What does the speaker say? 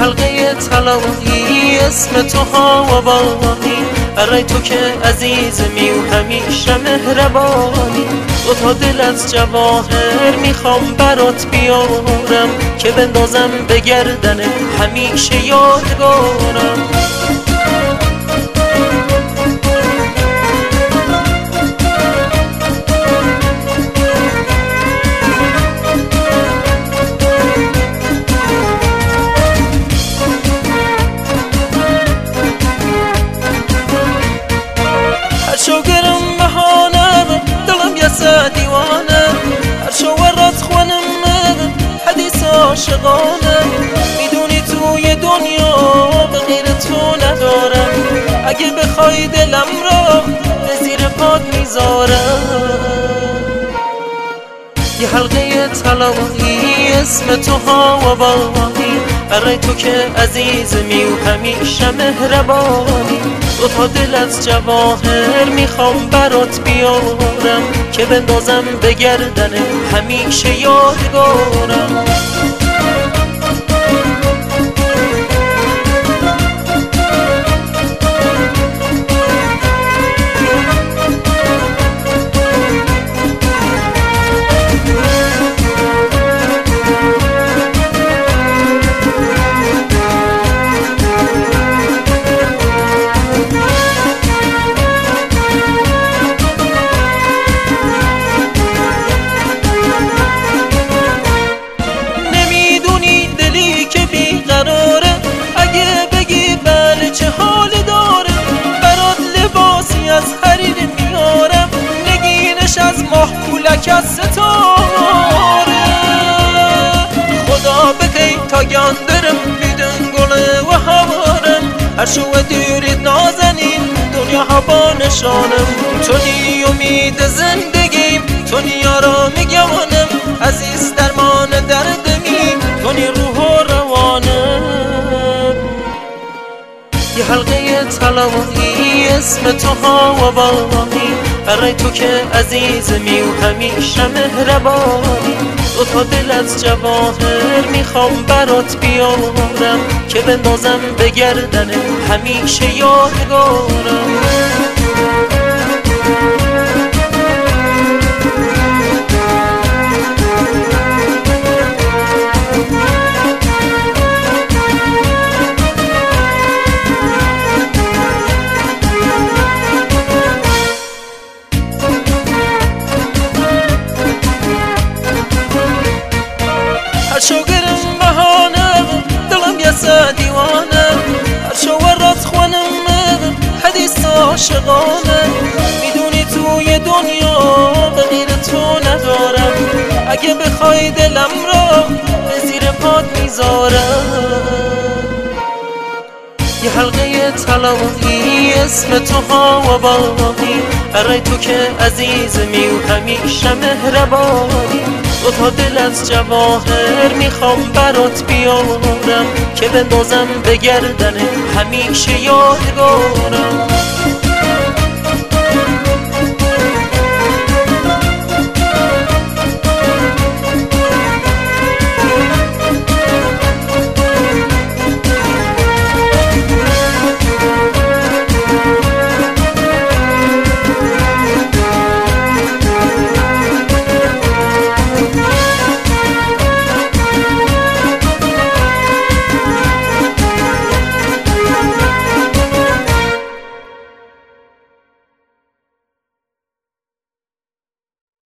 حلقه طلایی اسم تو هوایی، برای تو که عزیزمی و همیشه مهربانی. دو تا دل از جواهر میخوام برات بیارم که بندازم به گردن همیشه یادگارم. شوگرم بهانه دلم یسه دیوانه، هر شو ورات خونم حدیث عاشقانه. میدونی توی دنیا به غیر تو ندارم، اگه بخوای دلم را به زیر پات میذارم. یه حلقه طلایی اسم تو هوایی، برای تو که عزیزمی و همیشه مهربانی. دو تا دل از جواهر میخوام برات بیارم که بندازم به گردن همیشه یادگارم. از حریر میارم نگینش از ماه پولک از ستاره. خدا بکی تا گندرم بیدن گله و هوارم، هر شو دیرید نازنین دنیا ها با نشانم. تو نی امید زندگیم، تو نی آرام گمانم، عزیز درمان دردمی، تو نی روح و روانم. یه حلقه طلایی اسم تو هوایی، برای تو که عزیزمی و همیشه مهربانی. دو تا دل از جواهر میخوام برات بیارم که بندازم به گردن همیشه یادگارم. شوگرم بهانه دلم یسه دیوانه، هر شو ورات خونم حدیث عاشقانه. میدونی توی دنیا به غیر تو ندارم، اگه بخوای دلم را به زیر پات میذارم. یه حلقه طلایی اسم تو هوایی، برای تو که عزیزمی و همیشه مهربانی. دو تا دل از جواهر میخوام برات بیارم که بندازم به گردن همیشه یادگارم.